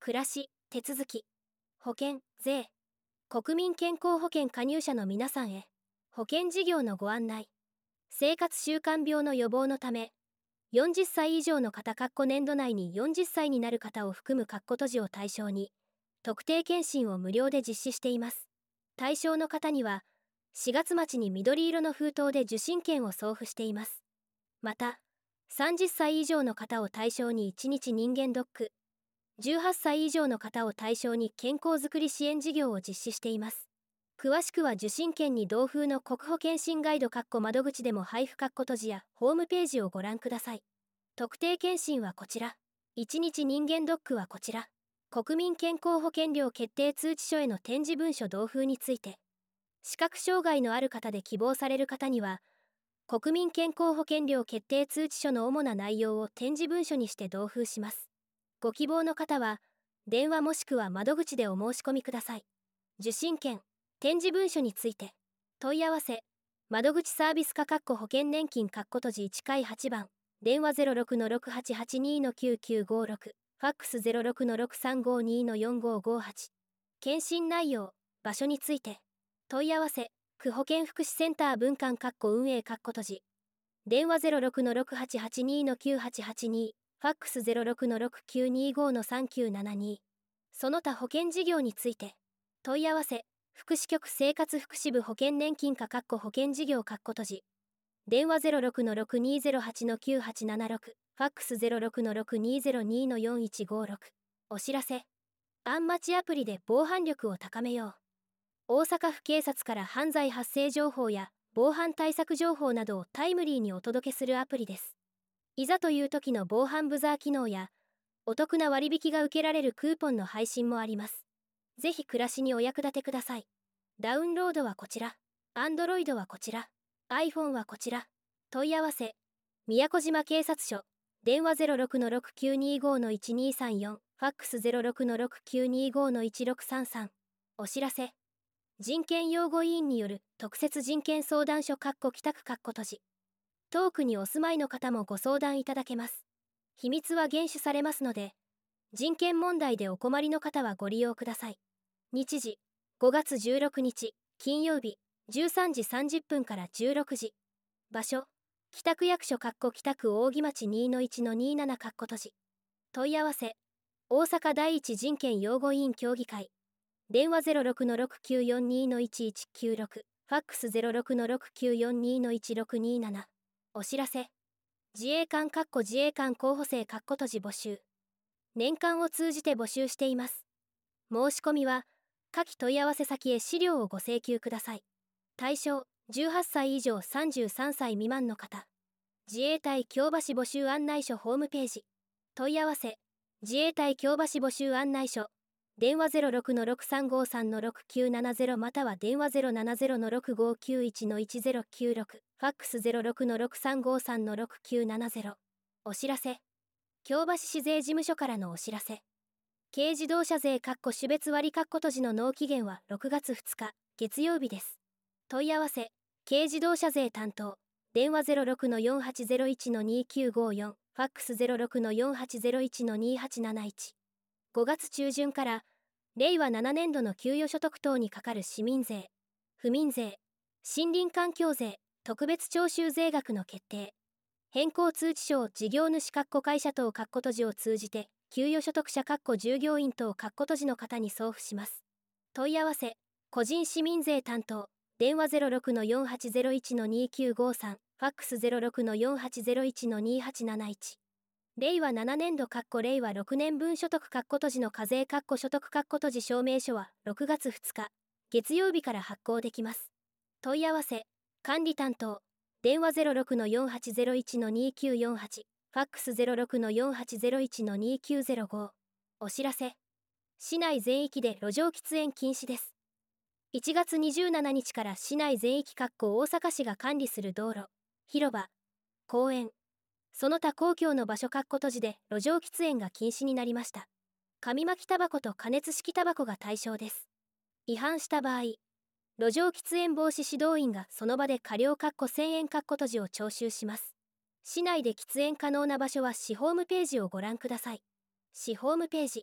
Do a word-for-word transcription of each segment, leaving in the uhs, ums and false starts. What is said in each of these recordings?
暮らし、手続き、保険、税、国民健康保険加入者の皆さんへ、保険事業のご案内。生活習慣病の予防のため、よんじゅっさい以上の方年度内によんじゅっさいになる方を含む閉じを対象に、特定健診を無料で実施しています。対象の方には、しがつ末に緑色の封筒で受診券を送付しています。また、さんじゅっさい以上の方を対象にいちにち人間ドック、じゅうはっさい以上の方を対象に健康づくり支援事業を実施しています。詳しくは受診券に同封の国保健診ガイド窓口でも配布閉じやホームページをご覧ください。特定健診はこちら。いちにち人間ドックはこちら。国民健康保険料決定通知書への展示文書同封について、視覚障害のある方で希望される方には、国民健康保険料決定通知書の主な内容を展示文書にして同封します。ご希望の方は、電話もしくは窓口でお申し込みください。受診券、展示文書について、問い合わせ、窓口サービス課保険年金閉じいちかいはちばん、電話 ゼロろくのろくはちはちにのきゅうきゅうごろく、ファックス ゼロろくのろくさんごにのよんごごはち。検診内容、場所について、問い合わせ、区保健福祉センター分館運営閉じ。電話 ゼロろくのろくはちはちにのきゅうはちはちに、ファックス ゼロろくのろくきゅうにごのさんきゅうななに。その他保険事業について、問い合わせ、福祉局生活福祉部保険年金課保険事業閉じ。電話 ゼロろくのろくにゼロはちのきゅうはちななろく、ファックス ゼロろくのろくにゼロにのよんいちごろく。お知らせ。アンマチアプリで防犯力を高めよう。大阪府警察から犯罪発生情報や防犯対策情報などをタイムリーにお届けするアプリです。いざという時の防犯ブザー機能や、お得な割引が受けられるクーポンの配信もあります。ぜひ暮らしにお役立てください。ダウンロードはこちら。Android はこちら。iPhone はこちら。問い合わせ。宮古島警察署。電話 ゼロろくのろくきゅうにごのいちにさんよん。ファックス ゼロろくのろくきゅうにごのいちろくさんさん。お知らせ。人権擁護委員による特設人権相談所北区閉じ。当区にお住まいの方もご相談いただけます。秘密は厳守されますので、人権問題でお困りの方はご利用ください。日時、ごがつじゅうろくにち、金曜日、じゅうさんじさんじゅっぷんからじゅうろくじ。場所、北区役所北区扇町 にのいちのにじゅうなな閉じ。問い合わせ、大阪第一人権擁護委員協議会。電話 ゼロろくのろくきゅうよんにのいちいちきゅうろく、ファックス ゼロろくのろくきゅうよんにのいちろくになな。お知らせ。自衛官自衛官候補生閉じ募集。年間を通じて募集しています。申し込みは、下記問い合わせ先へ資料をご請求ください。対象、じゅうはっさい以上さんじゅうさんさい未満の方。自衛隊京橋募集案内所ホームページ。問い合わせ、自衛隊京橋募集案内所。電話 ゼロろくのろくさんごさんのろくきゅうななゼロ または電話 ゼロななゼロのろくごきゅういちのいちゼロきゅうろく、ファックス ゼロろくのろくさんごさんのろくきゅうななゼロ。お知らせ。京橋市税事務所からのお知らせ。軽自動車税種別割閉じの納期限はろくがつふつか、月曜日です。問い合わせ、軽自動車税担当。電話 ゼロろくのよんはちゼロいちのにきゅうごよん、ファックス ゼロろくのよんはちゼロいちのにはちなないち。ごがつ中旬から、れいわななねんどの給与所得等にかかる市民税、府民税、森林環境税、特別徴収税額の決定、変更通知書を事業主会社等閉じを通じて、給与所得者従業員等閉じの方に送付します。問い合わせ、個人市民税担当、電話 ゼロろくのよんはちゼロいちのにきゅうごさん、ファックス ゼロろくのよんはちゼロいちのにはちなないち。れいわななねんどれいわろくねんぶん所得閉じの課税所得閉じ証明書はろくがつふつか、月曜日から発行できます。問い合わせ、管理担当、電話 ゼロろくのよんはちゼロいちのにきゅうよんはち、ファックス ゼロろくのよんはちゼロいちのにきゅうゼロご。お知らせ。市内全域で路上喫煙禁止です。いちがつにじゅうしちにちから市内全域大阪市が管理する道路、広場、公園、その他公共の場所閉じで路上喫煙が禁止になりました。紙巻きタバコと加熱式タバコが対象です。違反した場合、路上喫煙防止指導員がその場で過料せんえん閉じを徴収します。市内で喫煙可能な場所は市ホームページをご覧ください。市ホームページ。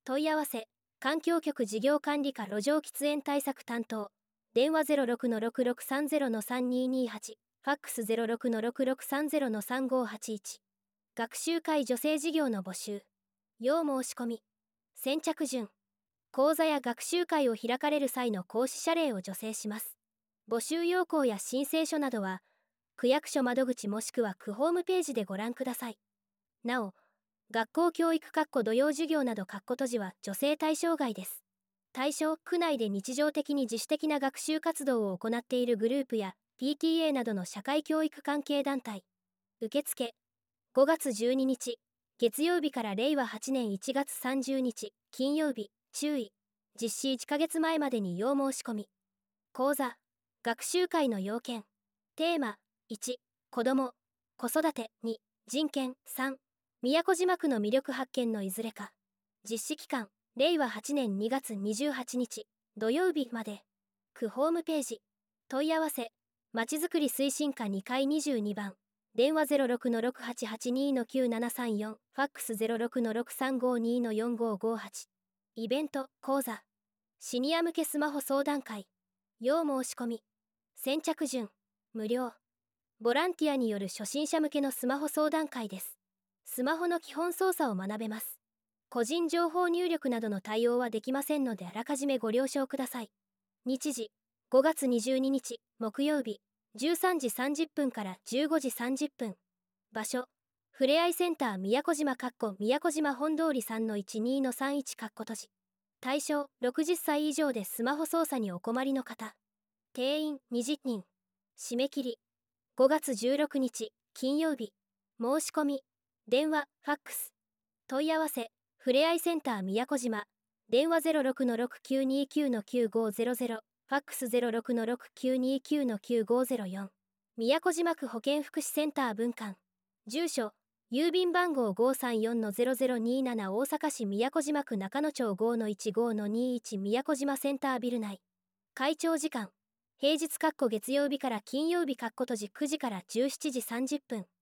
問い合わせ環境局事業管理課路上喫煙対策担当、電話 ゼロろくのろくろくさんゼロのさんにーにーはち、ファックス ゼロろくのろくろくさんゼロのさんごーはちいち。学習会助成事業の募集。要申し込み。先着順。講座や学習会を開かれる際の講師謝礼を助成します。募集要項や申請書などは、区役所窓口もしくは区ホームページでご覧ください。なお、学校教育土曜授業など閉じは助成対象外です。対象区内で日常的に自主的な学習活動を行っているグループや ピーティーエー などの社会教育関係団体。受付ごがつじゅうににち月曜日かられいわはちねんいちがつさんじゅうにち金曜日。注意、実施いっかげつまえまでに要申し込み。講座学習会の要件。テーマいち、子ども子育て。に、人権。さん、宮古島区の魅力発見のいずれか。実施期間れいわはちねんにがつにじゅうはちにち土曜日まで。区ホームページ。問い合わせまちづくり推進課にかいにじゅうにばん、電話 ゼロろくのろくはちはちにのきゅうななさんよん、ファックス ゼロろくのろくさんごにのよんごごはち。イベント講座シニア向けスマホ相談会。要申し込み。先着順無料。ボランティアによる初心者向けのスマホ相談会です。スマホの基本操作を学べます。個人情報入力などの対応はできませんのであらかじめご了承ください。日時ごがつにじゅうににち木曜日じゅうさんじさんじゅっぷんからじゅうごじさんじゅっぷん。場所ふれあいセンター宮古島宮古島本通り さんのいちにのさんいち 閉じ。対象ろくじゅっさい以上でスマホ操作にお困りの方。定員にじゅっにん。締め切りごがつじゅうろくにち金曜日。申し込み電話ファックス。問い合わせふれあいセンター宮古島、電話 ゼロろくのろくきゅうにきゅうのきゅうごゼロゼロ、ファックス ゼロろくのろくきゅうにきゅうのきゅうごゼロよん。宮古島区保健福祉センター分館。住所郵便番号 ごーさんよんのゼロゼロにーなな 大阪市宮古島区中野町 ごのいちごのにいち 宮古島センタービル内。会長時間平日月曜日から金曜日閉じくじからじゅうしちじさんじゅっぷん。